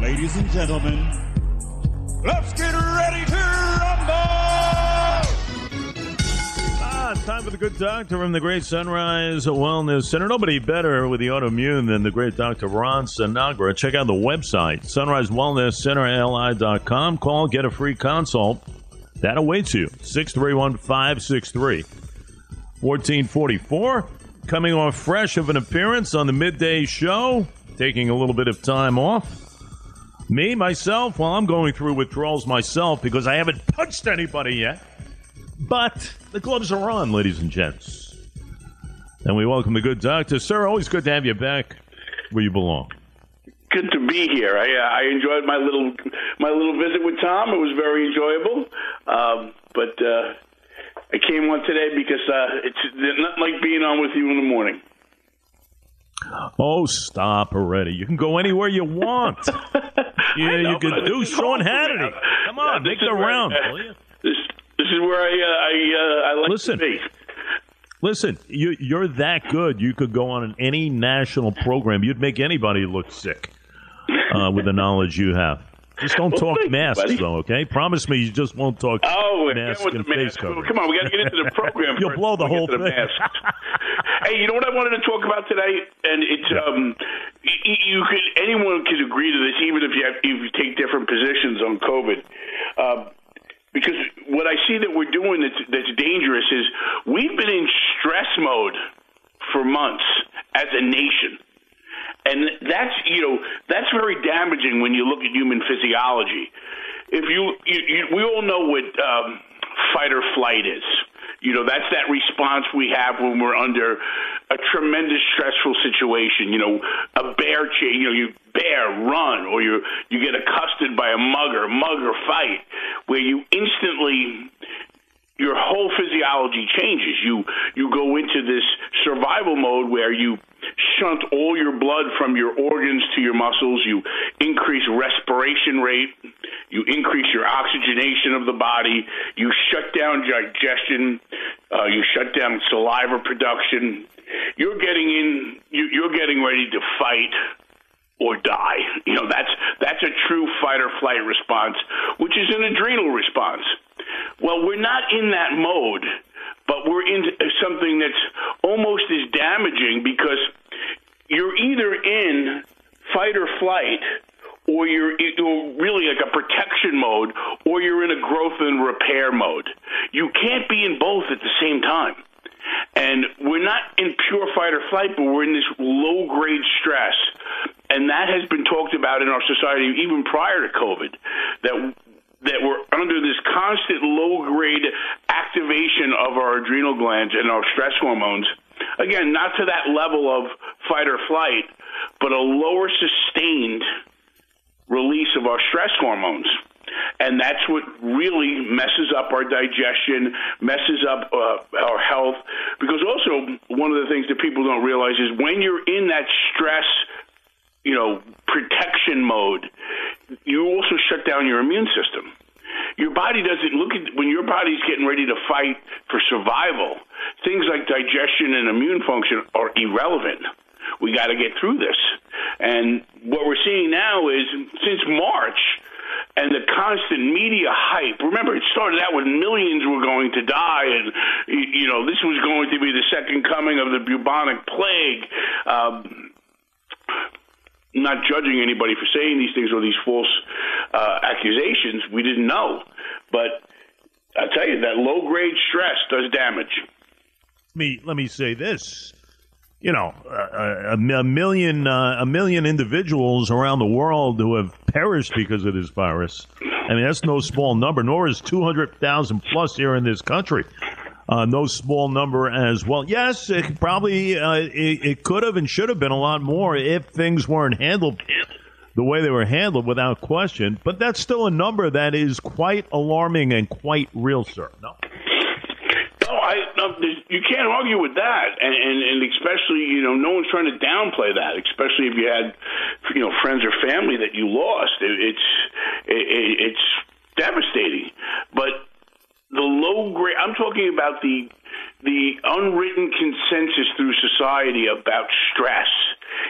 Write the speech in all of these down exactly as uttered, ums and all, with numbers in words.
Ladies and gentlemen, let's get ready to rumble! Ah, time for the good doctor from the Great Sunrise Wellness Center. Nobody better with the autoimmune than the great Doctor Ron Sinagra. Check out the website, sunrise wellness center l i dot com. Call, get a free consult. That awaits you. six three one, five six three, one four four four. Coming off fresh of an appearance on the midday show, taking a little bit of time off. Me, myself, well, I'm going through withdrawals myself because I haven't punched anybody yet. But the gloves are on, ladies and gents. And we welcome the good doctor. Sir, always good to have you back where you belong. Good to be here. I, uh, I enjoyed my little my little visit with Tom. It was very enjoyable. Um, but uh, I came on today because uh, it's not like being on with you in the morning. Oh, stop already. You can go anywhere you want. Yeah, know, you can do Sean Hannity. Come on, no, make the round, I, uh, will you? This, this is where I uh, I, uh, I like listen, to be. Listen, you, you're that good. You could go on any national program. You'd make anybody look sick uh, with the knowledge you have. Just don't well, talk masks, you, though, okay? Promise me you just won't talk oh, masks and face cover. Come on, we got to get into the program. You'll blow the whole thing. Hey, you know what I wanted to talk about today? And it's yeah. um, you, you could anyone could agree to this, even if you have, if you take different positions on COVID. Uh, because what I see that we're doing that's, that's dangerous is we've been in stress mode for months as a nation. And that's, you know, that's very damaging when you look at human physiology. If you, you, you we all know what um, fight or flight is. You know, that's that response we have when we're under a tremendous stressful situation. You know, a bear chase, you know, you bear, run, or you you get accosted by a mugger, mugger fight, where you instantly, your whole physiology changes. You you go into this survival mode where you shunt all your blood from your organs to your muscles. You increase respiration rate. You increase your oxygenation of the body. You shut down digestion. Uh, you shut down saliva production. You're getting in. You, you're getting ready to fight or die. You know, that's that's a true fight or flight response, which is an adrenal response. Well, we're not in that mode, but we're in something that's almost as damaging because you're either in fight or flight, or you're, you're really like a protection mode, or you're in a growth and repair mode. You can't be in both at the same time. And we're not in pure fight or flight, but we're in this low-grade stress. And that has been talked about in our society even prior to COVID, that that we're under this constant low-grade activation of our adrenal glands and our stress hormones. Again, not to that level of fight or flight, but a lower sustained release of our stress hormones. And that's what really messes up our digestion, messes up uh, our health. Because also, one of the things that people don't realize is when you're in that stress, you know, protection mode, you also shut down your immune system. Your body doesn't look at, when your body's getting ready to fight for survival, things like digestion and immune function are irrelevant. We got to get through this. And what we're seeing now is since March and the constant media hype, remember, it started out with millions were going to die, and, you know, this was going to be the second coming of the bubonic plague. Um, not judging anybody for saying these things or these false uh, accusations. We didn't know. But I tell you, that low-grade stress does damage. Me, let me say this. You know, a, a million uh, a million individuals around the world who have perished because of this virus. I mean, that's no small number, nor is two hundred thousand plus here in this country. Uh, no small number as well. Yes, it probably uh, it, it could have and should have been a lot more if things weren't handled the way they were handled, without question. But that's still a number that is quite alarming and quite real, sir. No? No, I, no you can't argue with that. And, and, and especially, you know, no one's trying to downplay that, especially if you had, you know, friends or family that you lost. It, it's it, it's devastating. But the low grade, I'm talking about the the unwritten consensus through society about stress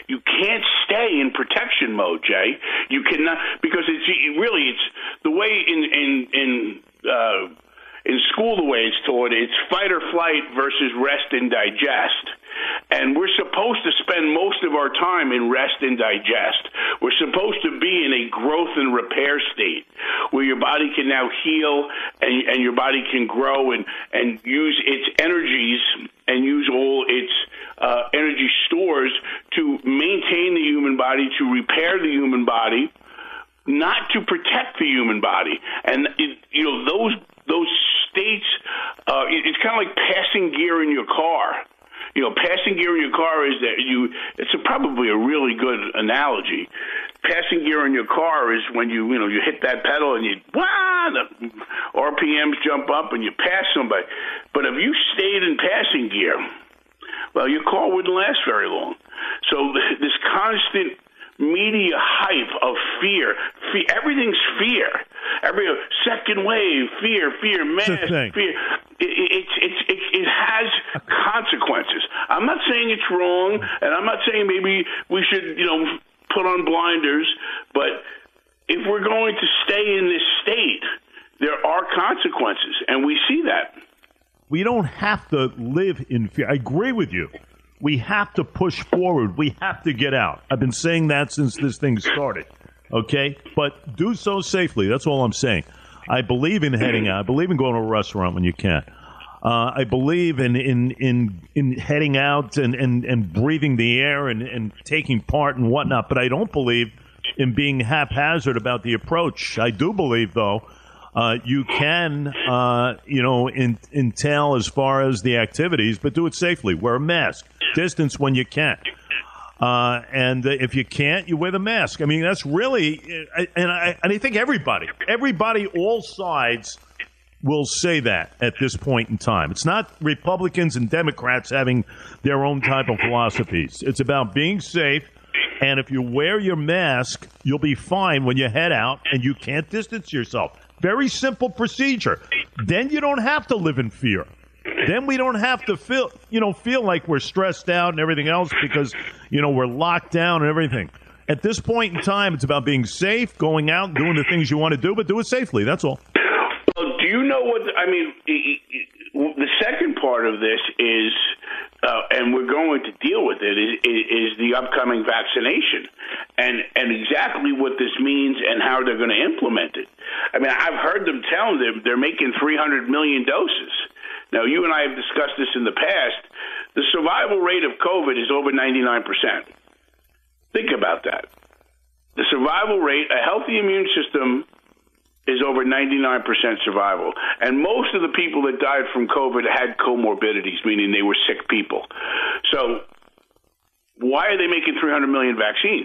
you can't stay in protection mode, Jay. You cannot, because it's it really it's the way in in in. Uh, In school, the way it's taught, it's fight or flight versus rest and digest. And we're supposed to spend most of our time in rest and digest. We're supposed to be in a growth and repair state where your body can now heal and, and your body can grow and, and use its energies and use all its uh, energy stores to maintain the human body, to repair the human body, not to protect the human body. And, it, you know, those those states, uh, it, it's kind of like passing gear in your car. You know, passing gear in your car is that you, it's a, probably a really good analogy. Passing gear in your car is when you, you know, you hit that pedal and you, wah, the R P Ms jump up and you pass somebody. But if you stayed in passing gear, well, your car wouldn't last very long. So this constant media hype of fear, fear everything's fear. Every second wave, fear, fear, mass, fear. It, it, it, it, it has consequences. I'm not saying it's wrong, and I'm not saying maybe we should, you know, put on blinders, but if we're going to stay in this state, there are consequences, and we see that. We don't have to live in fear. I agree with you. We have to push forward. We have to get out. I've been saying that since this thing started. Okay? But do so safely. That's all I'm saying. I believe in heading out. I believe in going to a restaurant when you can. Uh, I believe in in, in, in heading out and, and, and breathing the air and, and taking part and whatnot. But I don't believe in being haphazard about the approach. I do believe, though, uh, you can, uh, you know, in, entail as far as the activities, but do it safely. Wear a mask. Distance when you can. Uh, and uh, if you can't, you wear the mask. I mean, that's really, uh, and I, and I think everybody, everybody, all sides will say that at this point in time. It's not Republicans and Democrats having their own type of philosophies. It's about being safe, and if you wear your mask, you'll be fine when you head out and you can't distance yourself. Very simple procedure. Then you don't have to live in fear. Then we don't have to feel, you know, feel like we're stressed out and everything else because, you know, we're locked down and everything. At this point in time, it's about being safe, going out, doing the things you want to do, but do it safely. That's all. Well, do you know what, I mean, the second part of this is, uh, and we're going to deal with it, is, is the upcoming vaccination and, and exactly what this means and how they're going to implement it. I mean, I've heard them tell them they're making three hundred million doses. Now, you and I have discussed this in the past. The survival rate of COVID is over ninety-nine percent. Think about that. The survival rate, a healthy immune system is over ninety-nine percent survival. And most of the people that died from COVID had comorbidities, meaning they were sick people. So why are they making three hundred million vaccines?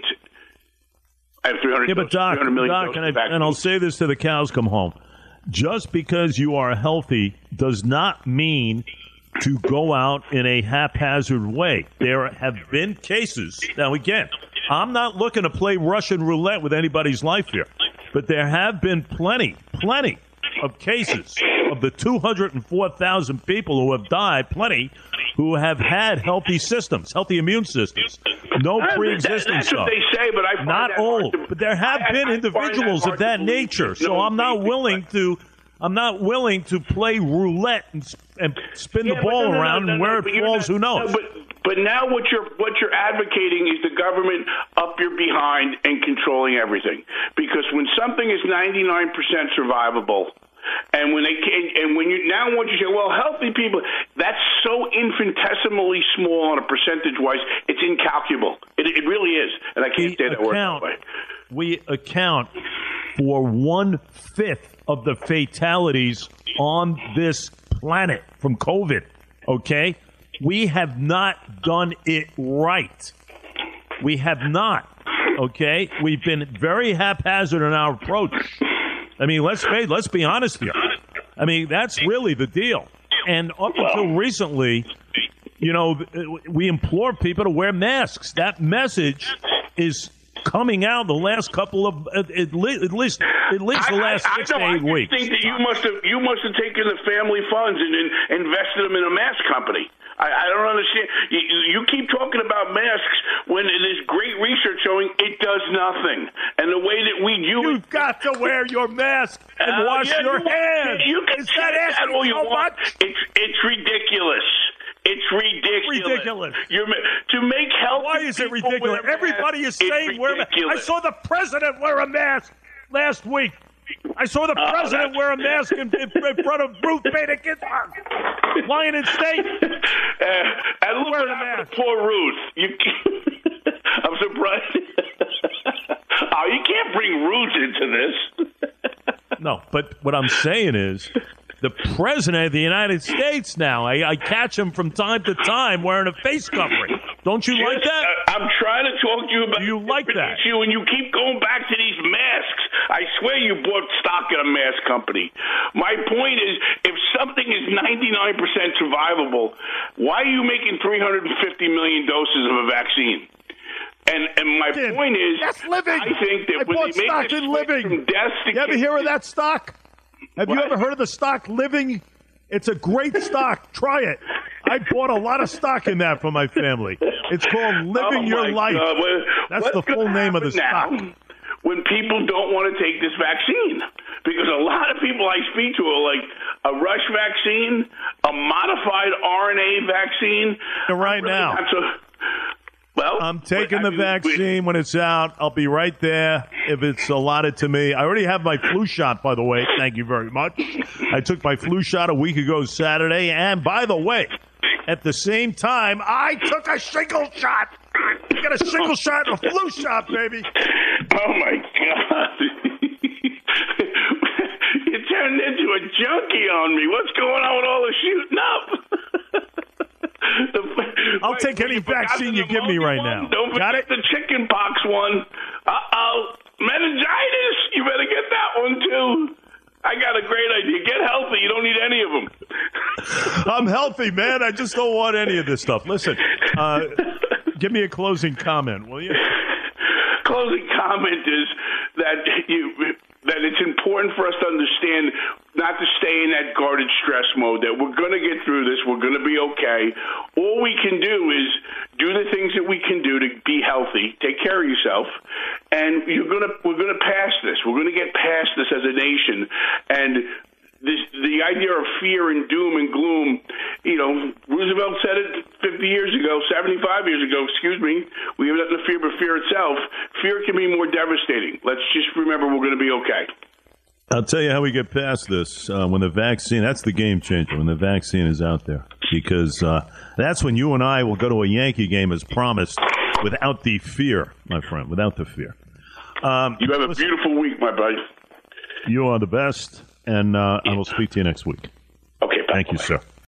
I have three hundred, yeah, but Doc, Doc and, I, and I'll say this till the cows come home. Just because you are healthy does not mean to go out in a haphazard way. There have been cases. Now, again, I'm not looking to play Russian roulette with anybody's life here, but there have been plenty, plenty of cases of the two hundred four thousand people who have died, plenty who have had healthy systems, healthy immune systems, no pre-existing That's stuff. what they say, but I find not that old, to, but there have I, been I individuals that of that nature. So I'm not willing to. I'm not willing to play roulette and, and spin yeah, the ball no, no, around no, no, and where no, it falls. Not, who knows? No, but but now what you're what you're advocating is the government up your behind and controlling everything. Because when something is ninety-nine percent survivable. And when they can, and when you now want you to say, well, healthy people, that's so infinitesimally small on a percentage wise, it's incalculable. It, it really is, and I can't we say that word that way. We account for one fifth of the fatalities on this planet from COVID. Okay, we have not done it right. We have not. Okay, we've been very haphazard in our approach. I mean, let's let's be honest here. I mean, that's really the deal. And up until recently, you know, we implore people to wear masks. That message is coming out the last couple of at, at least at least at least the last I, I, six I know, to eight I weeks. I think that you must have you must have taken the family funds and, and invested them in a mask company. I, I don't understand. You, you keep talking about masks when there's great research showing it does nothing. And the way that we do You've it, got to wear your mask and uh, wash yeah, your you, hands. You can Is say that that asking all you so want. much? It's it's ridiculous. It's ridiculous. Ridiculous. You're, to make healthy Why is it people ridiculous? wear Everybody is masks, saying it's wear a mask. I ridiculous. saw the president wear a mask last week. I saw the Oh, president that's- wear a mask in, in, in front of Ruth Bader Ginsburg, Washington State. Uh, and look Wear what the happened mask. to poor Ruth. You, I'm surprised. Oh, you can't bring Ruth into this. No, but what I'm saying is the president of the United States now, I, I catch him from time to time wearing a face covering. Don't you like that? I, I'm trying to talk to you about Do you like that? issue, and you keep going back to these masks. I swear you bought stock in a mask company. My point is, if something is ninety-nine percent survivable, why are you making three hundred fifty million doses of a vaccine? And and my Kid, point is, that's living. I think that I when bought they make stock the in switch living. from deaths to You ever kids- hear of that stock? Have you What? ever heard of the stock Living? It's a great stock. Try it. I bought a lot of stock in that for my family. It's called Living Oh, Your my Life. God. Well, That's what's the full gonna name of the happen stock. now when people don't want to take this vaccine? Because a lot of people I speak to are like a rush vaccine, a modified R N A vaccine. And right Really now. not so- well, I'm taking I the mean, vaccine when it's out. I'll be right there if it's allotted to me. I already have my flu shot, by the way. Thank you very much. I took my flu shot a week ago Saturday. And by the way, at the same time, I took a shingle shot. I got a shingle shot and a flu shot, baby. Oh, my God. You turned into a junkie on me. What's going on with all the shooting up? The, I'll wait, take any you forgot vaccine the you give me pneumonia right one? now. Don't forget Got it? the chicken pox one. Uh-oh. Meningitis. You better get that one, too. I got a great idea. Get healthy. You don't need any of them. I'm healthy, man. I just don't want any of this stuff. Listen, uh, give me a closing comment, will you? Closing comment is that you that it's important for us to understand not to stay in that guarded stress mode, that we're going to get through this, we're going to be okay. All we can do is do the things that we can do to be healthy, take care of yourself, and you're going to we're going to pass this. We're going to get past this as a nation. And this, the idea of fear and doom and gloom, you know, Roosevelt said it fifty years ago, seventy-five years ago, excuse me, we have nothing to fear but fear itself. Fear can be more devastating. Let's just remember we're going to be okay. I'll tell you how we get past this. Uh, when the vaccine, that's the game changer, when the vaccine is out there. Because uh, that's when you and I will go to a Yankee game as promised without the fear, my friend, without the fear. Um, You have a listen, beautiful week, my buddy. You are the best, and uh, I will speak to you next week. Okay, bye. Thank you, sir.